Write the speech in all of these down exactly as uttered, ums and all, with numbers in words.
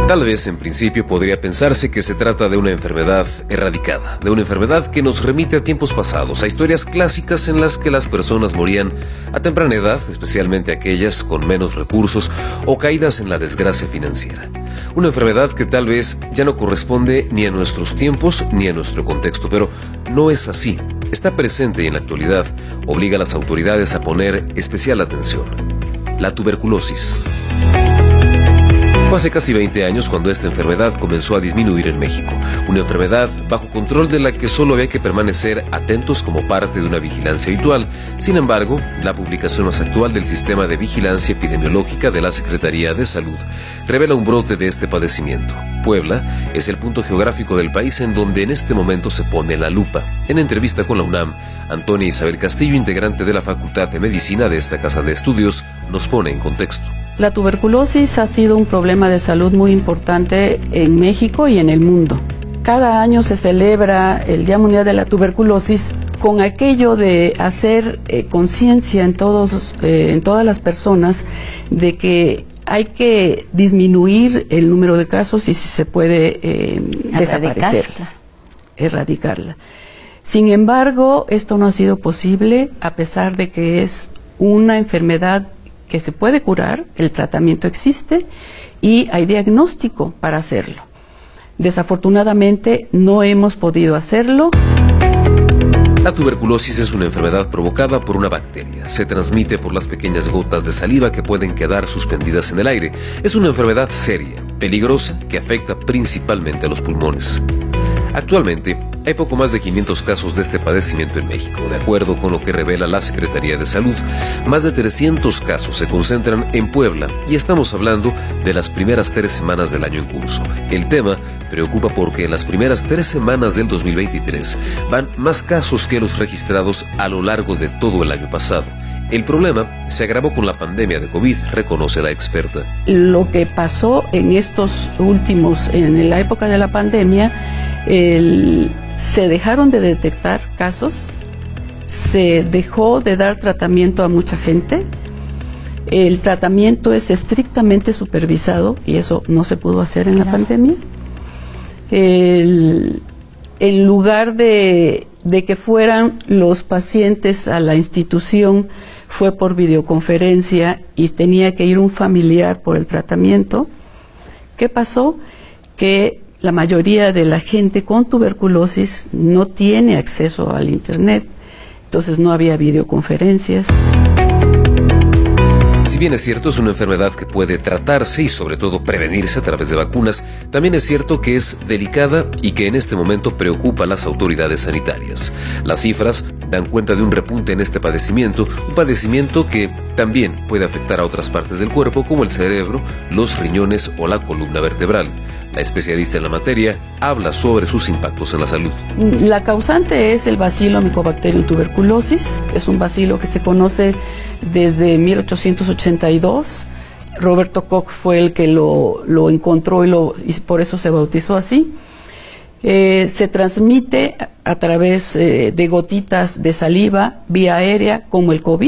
Tal vez en principio podría pensarse que se trata de una enfermedad erradicada, de una enfermedad que nos remite a tiempos pasados, a historias clásicas en las que las personas morían a temprana edad, especialmente aquellas con menos recursos o caídas en la desgracia financiera. Una enfermedad que tal vez ya no corresponde ni a nuestros tiempos ni a nuestro contexto, pero no es así. Está presente y en la actualidad obliga a las autoridades a poner especial atención. La tuberculosis. Fue hace casi veinte años cuando esta enfermedad comenzó a disminuir en México. Una enfermedad bajo control de la que solo había que permanecer atentos como parte de una vigilancia habitual. Sin embargo, la publicación más actual del Sistema de Vigilancia Epidemiológica de la Secretaría de Salud revela un brote de este padecimiento. Puebla es el punto geográfico del país en donde en este momento se pone la lupa. En entrevista con la UNAM, Antonia Isabel Castillo, integrante de la Facultad de Medicina de esta casa de estudios, nos pone en contexto. La tuberculosis ha sido un problema de salud muy importante en México y en el mundo. Cada año se celebra el Día Mundial de la Tuberculosis con aquello de hacer eh, conciencia en todos, eh, en todas las personas de que hay que disminuir el número de casos y si se puede eh, desaparecerla, erradicarla. Sin embargo, esto no ha sido posible a pesar de que es una enfermedad que se puede curar, el tratamiento existe y hay diagnóstico para hacerlo. Desafortunadamente no hemos podido hacerlo. La tuberculosis es una enfermedad provocada por una bacteria. Se transmite por las pequeñas gotas de saliva que pueden quedar suspendidas en el aire. Es una enfermedad seria, peligrosa, que afecta principalmente a los pulmones. Actualmente, hay poco más de quinientos casos de este padecimiento en México. De acuerdo con lo que revela la Secretaría de Salud, más de trescientos casos se concentran en Puebla y estamos hablando de las primeras tres semanas del año en curso. El tema preocupa porque en las primeras tres semanas del dos mil veintitrés van más casos que los registrados a lo largo de todo el año pasado. El problema se agravó con la pandemia de COVID, reconoce la experta. Lo que pasó en estos últimos, en la época de la pandemia, el, se dejaron de detectar casos, se dejó de dar tratamiento a mucha gente, el tratamiento es estrictamente supervisado y eso no se pudo hacer en la pandemia. El, en lugar de, de que fueran los pacientes a la institución, fue por videoconferencia y tenía que ir un familiar por el tratamiento. ¿Qué pasó? Que la mayoría de la gente con tuberculosis no tiene acceso al internet, entonces no había videoconferencias. Si bien es cierto, es una enfermedad que puede tratarse y sobre todo prevenirse a través de vacunas, también es cierto que es delicada y que en este momento preocupa a las autoridades sanitarias. Las cifras dan cuenta de un repunte en este padecimiento, un padecimiento que también puede afectar a otras partes del cuerpo como el cerebro, los riñones o la columna vertebral. La especialista en la materia habla sobre sus impactos en la salud. La causante es el bacilo Mycobacterium tuberculosis, es un bacilo que se conoce desde mil ochocientos ochenta y dos. Roberto Koch fue el que lo, lo encontró y, lo, y por eso se bautizó así. Eh, se transmite a través eh, de gotitas de saliva vía aérea como el COVID.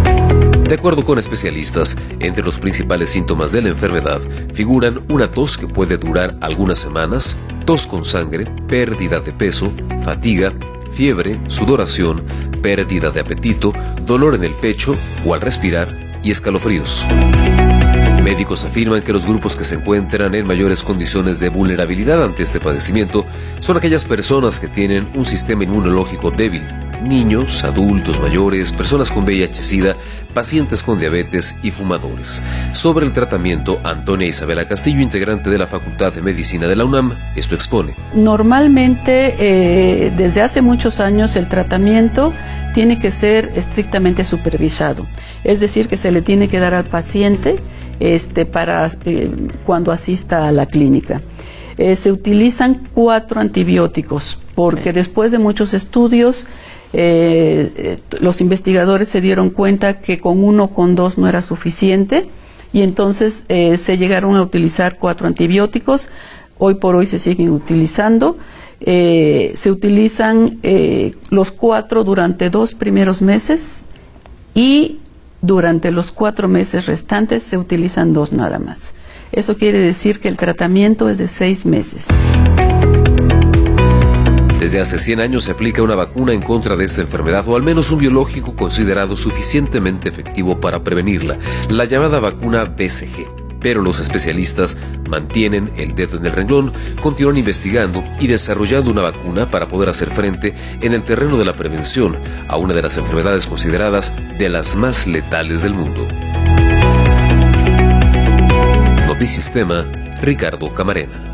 De acuerdo con especialistas, entre los principales síntomas de la enfermedad figuran una tos que puede durar algunas semanas, tos con sangre, pérdida de peso, fatiga, fiebre, sudoración, pérdida de apetito, dolor en el pecho o al respirar y escalofríos. Médicos afirman que los grupos que se encuentran en mayores condiciones de vulnerabilidad ante este padecimiento son aquellas personas que tienen un sistema inmunológico débil, niños, adultos mayores, personas con V I H-Sida, pacientes con diabetes y fumadores. Sobre el tratamiento, Antonia Isabela Castillo, integrante de la Facultad de Medicina de la UNAM, esto expone. Normalmente, eh, desde hace muchos años, el tratamiento tiene que ser estrictamente supervisado. Es decir, que se le tiene que dar al paciente este, para eh, cuando asista a la clínica. Eh, se utilizan cuatro antibióticos, porque después de muchos estudios, Eh, eh, los investigadores se dieron cuenta que con uno o con dos no era suficiente y entonces eh, se llegaron a utilizar cuatro antibióticos. Hoy por hoy se siguen utilizando. Eh, se utilizan eh, los cuatro durante dos primeros meses y durante los cuatro meses restantes se utilizan dos nada más. Eso quiere decir que el tratamiento es de seis meses. Desde hace cien años se aplica una vacuna en contra de esta enfermedad, o al menos un biológico considerado suficientemente efectivo para prevenirla, la llamada vacuna B C G. Pero los especialistas mantienen el dedo en el renglón, continúan investigando y desarrollando una vacuna para poder hacer frente en el terreno de la prevención a una de las enfermedades consideradas de las más letales del mundo. Notisistema, Ricardo Camarena.